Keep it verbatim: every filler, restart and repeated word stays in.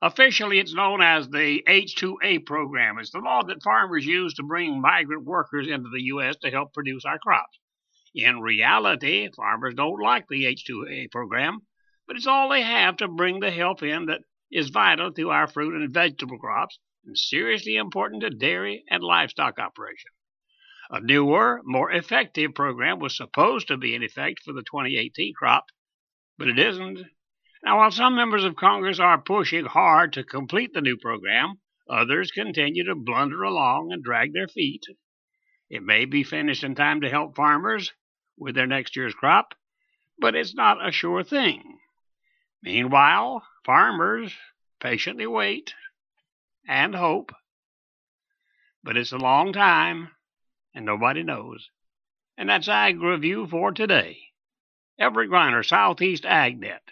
Officially, it's known as the H two A program. It's the law that farmers use to bring migrant workers into the U S to help produce our crops. In reality, farmers don't like the H two A program, but it's all they have to bring the help in that is vital to our fruit and vegetable crops and seriously important to dairy and livestock operations. A newer, more effective program was supposed to be in effect for the twenty eighteen crop, but it isn't. Now, while some members of Congress are pushing hard to complete the new program, others continue to blunder along and drag their feet. It may be finished in time to help farmers with their next year's crop, but it's not a sure thing. Meanwhile, farmers patiently wait and hope. But it's a long time, and nobody knows. And that's Ag Review for today. Everett Griner, Southeast AgNet.